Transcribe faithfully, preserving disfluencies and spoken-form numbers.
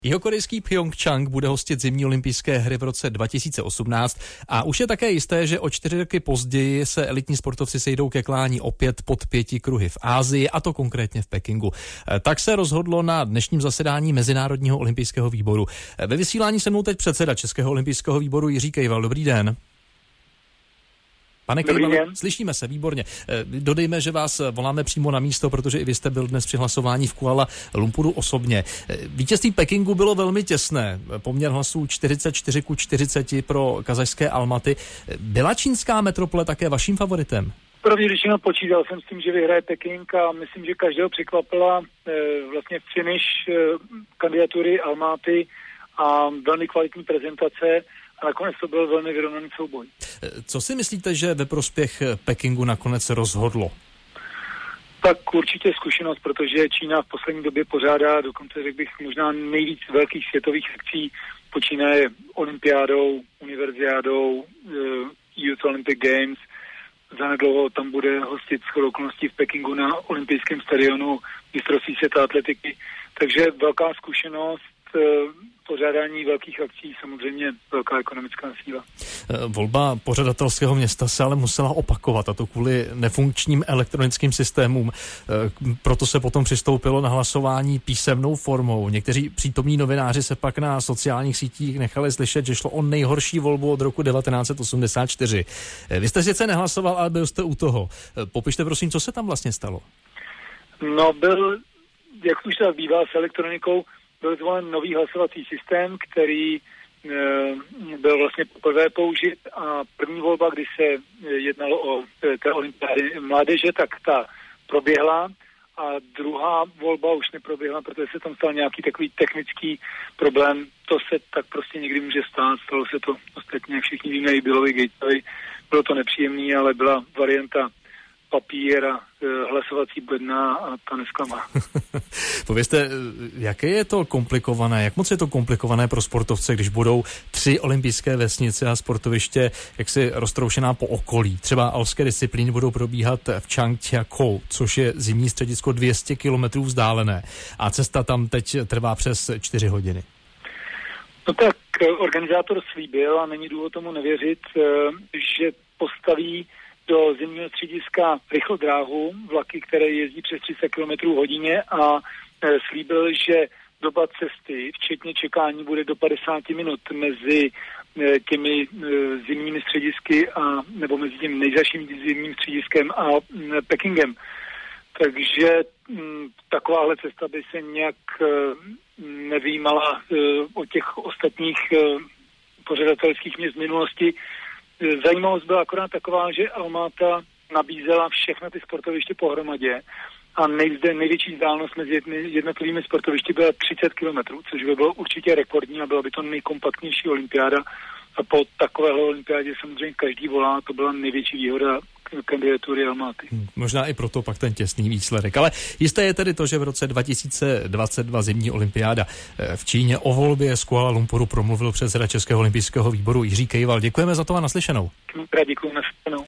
Jihokorejský Pchjongčchang bude hostit zimní olympijské hry v roce dva tisíce osmnáct a už je také jisté, že o čtyři roky později se elitní sportovci sejdou ke klání opět pod pěti kruhy v Asii, a to konkrétně v Pekingu. Tak se rozhodlo na dnešním zasedání Mezinárodního olympijského výboru. Ve vysílání se mnou teď předseda Českého olympijského výboru Jiří Kejval. Dobrý den. Pane Kejvale, slyšíme se, výborně. Dodejme, že vás voláme přímo na místo, protože i vy jste byl dnes při hlasování v Kuala Lumpuru osobně. Vítězství Pekingu bylo velmi těsné. Poměr hlasů čtyřicet čtyři ku čtyřiceti pro kazašské Almaty. Byla čínská metropole také vaším favoritem? První řečeno počítal jsem s tím, že vyhraje Peking, a myslím, že každého překvapila e, vlastně finish e, kandidatury Almaty a velmi kvalitní prezentace. A nakonec to byl velmi vyrovnaný souboj. Co si myslíte, že ve prospěch Pekingu nakonec rozhodlo? Tak určitě zkušenost, protože Čína v poslední době pořádá, dokonce řekl bych, možná nejvíc velkých světových akcí, počínaje olympiádou, univerziádou, uh, Youth Olympic Games. Zanedlouho tam bude hostit shodou okolností v Pekingu na olympijském stadionu mistrovství světa atletiky. Takže velká zkušenost, uh, pořádání velkých akcí, samozřejmě velká ekonomická síla. Volba pořadatelského města se ale musela opakovat, a to kvůli nefunkčním elektronickým systémům. Proto se potom přistoupilo na hlasování písemnou formou. Někteří přítomní novináři se pak na sociálních sítích nechali slyšet, že šlo o nejhorší volbu od roku devatenáct set osmdesát čtyři. Vy jste sice nehlasoval, ale byl jste u toho. Popište prosím, co se tam vlastně stalo. No, byl, jak už to bývá s elektronikou, byl zvolen nový hlasovací systém, který e, byl vlastně poprvé použit, a první volba, kdy se jednalo o e, té olympiády mládeže, tak ta proběhla, a druhá volba už neproběhla, protože se tam stal nějaký takový technický problém. To se tak prostě někdy může stát, stalo se to ostatně, jak všichni víme, i Billovi Gatesovi. Bylo to nepříjemný, ale byla varianta papír a e, hlasovací bedna a ta nesklama. Povězte, jaké je to komplikované, jak moc je to komplikované pro sportovce, když budou tři olympijské vesnice a sportoviště jaksi roztroušená po okolí. Třeba alpské disciplíny budou probíhat v Changjiakou, což je zimní středisko dvě stě kilometrů vzdálené, a cesta tam teď trvá přes čtyři hodiny. No tak organizátor slíbil, a není důvod tomu nevěřit, že postaví do zimního střediska rychlodráhu, vlaky, které jezdí přes tři sta kilometrů hodině, a e, slíbil, že doba cesty, včetně čekání, bude do padesát minut mezi e, těmi e, zimními středisky a nebo mezi tím nejzaším zimním střediskem a e, Pekingem. Takže m, takováhle cesta by se nějak e, nevyjímala e, od těch ostatních e, pořadatelských měst minulosti. Zajímavost byla akorát taková, že Almata nabízela všechna ty sportoviště pohromadě, a nejzde největší vzdálenost mezi jednotlivými sportovišti byla třicet kilometrů, což by bylo určitě rekordní a byla by to nejkompaktnější olympiáda. A po takovéhle olympiádě samozřejmě každý volá, to byla největší výhoda kandidatury Almaty. Možná i proto pak ten těsný výsledek. Ale jisté je tedy to, že v roce dva tisíce dvacet dva zimní olympiáda v Číně o volbě z Kuala Lumpuru promluvil předseda Českého olympijského výboru Jiří Kejval. Děkujeme za to a naslyšenou. Děkuji, naslyšenou.